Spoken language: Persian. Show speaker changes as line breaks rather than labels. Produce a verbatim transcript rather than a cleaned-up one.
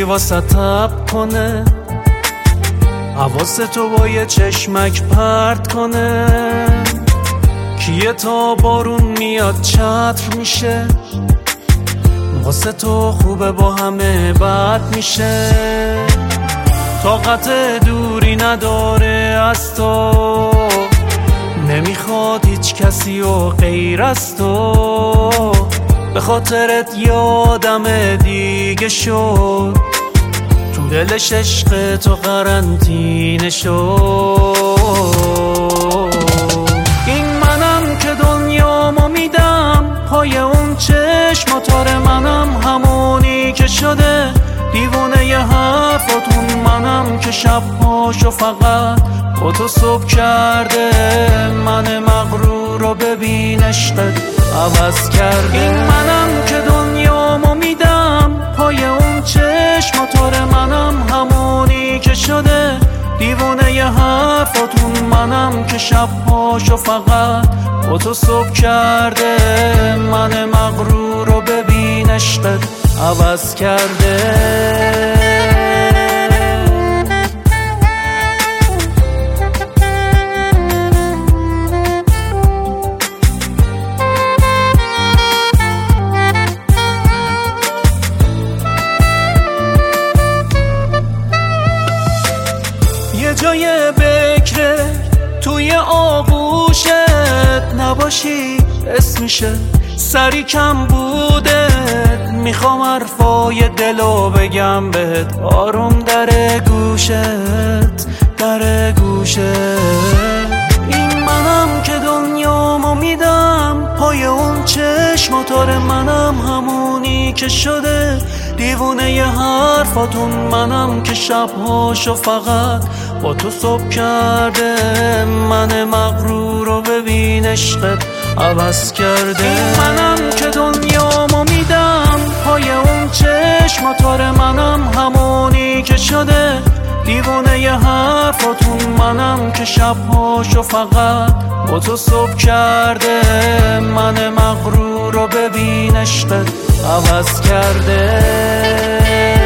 واسه تب کنه، حواس تو با یه چشمک پرت کنه. کیه تا بارون میاد چتر میشه، واسه تو خوبه با همه بد میشه. طاقت دوری نداره از تو، نمیخواد هیچ کسی و غیر از تو. به خاطرت یادم دیگه شد، تو دلش عشق تو قرنطینه شد. این منم که دنیامو میدم پای اون چشماتار، منم همونی که شده دیوونه ی حرفاتون، منم که شبهاشو فقط با تو صبح کرده. من مغرور رو ببین عشقت عوض کرده. این منم که دنیامو میدم پای اون چشماتار، منم همونی که شده دیوونه ی حرفاتون، منم که شبهاشو فقط با تو صبح کرده. من مغرور رو ببین عشقت عوض کرده. یه جای بکره توی آغوشت نباشی اسمشه، سری کم بودت. میخوام حرفای دلو بگم بهت، آروم در گوشت در گوشت. این منم که دنیامو میدم پای اون چشماتار، منم همونی که شده دیوونه ی حرفاتون، منم که شبهاشو فقط با تو صبح کرده. من مغرور رو ببین عشقت عوض کرده. این منم که دنیامو میدم پای اون چشماتار، منم همونی که شده دیوونه ی حرفاتون، منم که شبهاشو فقط با تو صبح کرده. من مغرور رو ببین عشقت عوض کرده.